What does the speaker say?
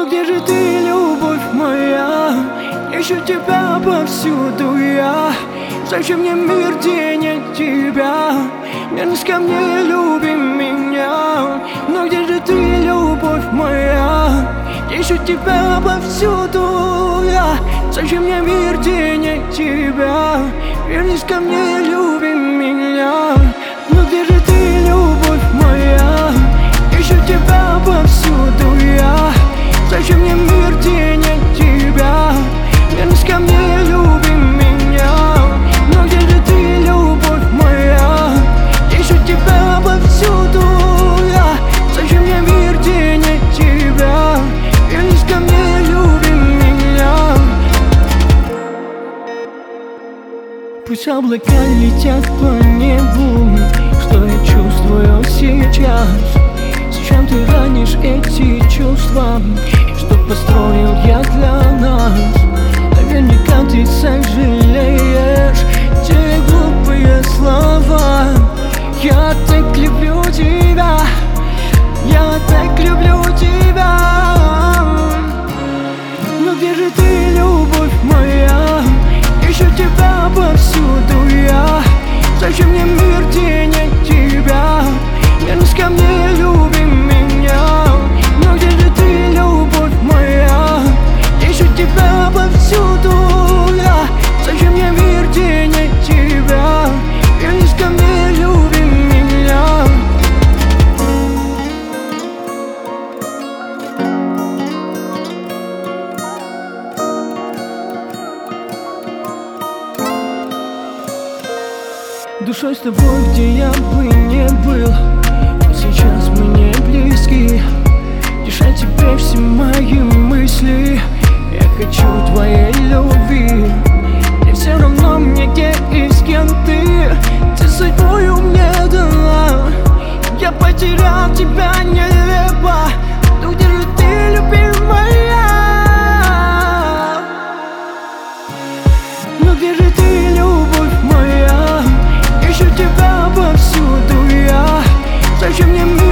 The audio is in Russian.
где же ты, любовь моя? Ищу тебя повсюду я. Зачем мне мир, где нет тебя? Вернись ко мне, люби меня. Но где же ты, любовь моя? Ищу тебя повсюду я. Зачем мне мир, где нет тебя? Вернись ко мне, люби меня. Но где же ты, любовь моя? Ищу тебя повсюду я. Зачем мне мир, где нет тебя? Вернись ко мне, люби меня. Но где же ты, любовь моя? Ищу тебя повсюду я. Зачем мне мир, где нет тебя? Вернись ко мне, люби меня. Пусть облака летят по небу, что я чувствую сейчас? Зачем ты ранишь эти чувства, что построил я для нас? Наверняка ты сожалеешь те глупые слова. Я так люблю тебя, я так люблю тебя. Но где же ты, любовь моя? Ищу тебя повсюду я. Зачем мне мир, где нет тебя? Вернись ко мне, люби меня. Но где же ты, любовь моя? Ищу тебя повсюду я. Зачем мне мир, где нет тебя? Вернись ко мне, люби меня. Душой с тобой, где я бы не был, сейчас мы не близки. Дышать тебе все мои мысли. Я хочу твоей любви. И все равно мне, где и с кем ты. Ты судьбою мне дала. Я потерял тебя нелепо. Но где же ты, любимая? Но где же ты, любовь моя? Ищу тебя повсюду я. Зачем мне мир?